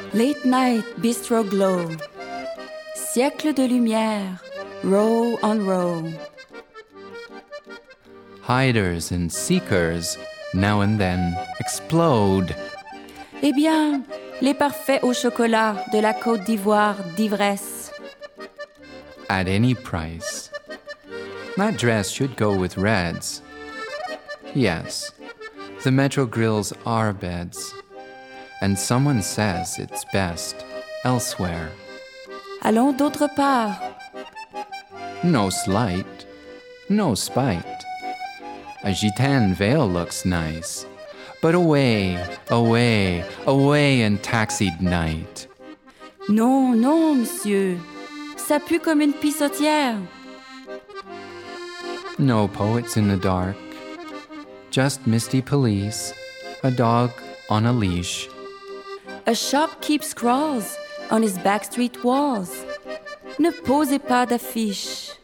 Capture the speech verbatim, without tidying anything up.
Late night bistro glow. Siècle de lumière, row on row. Hiders and seekers now and then explode. Eh bien, les parfaits au chocolat de la Côte d'Ivoire d'ivresse. At any price. That dress should go with reds. Yes, the Metro grills are beds. And someone says it's best elsewhere. Allons d'autre part. No slight, no spite. A gitane veil looks nice. But away, away, away in taxied night. Non, non, monsieur. Ça pue comme une pissotière. No poets in the dark. Just misty police. A dog on a leash. A shopkeep scrawls on his backstreet walls. Ne posez pas d'affiches.